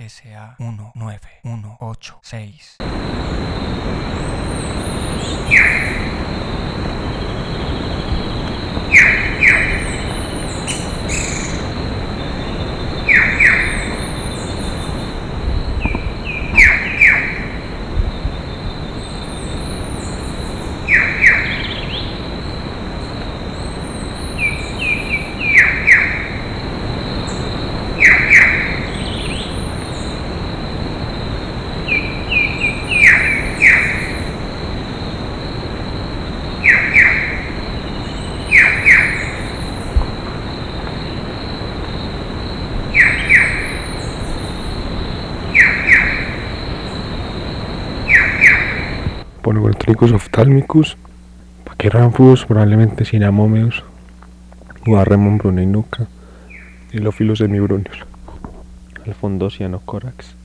SA19186. Poneurtricus ophthalmicus, Pachyrhamphus, probablemente Cinamomeus, Guarremon bruneinuca, Hylophilus semibruneus, Alfondosia nocorax.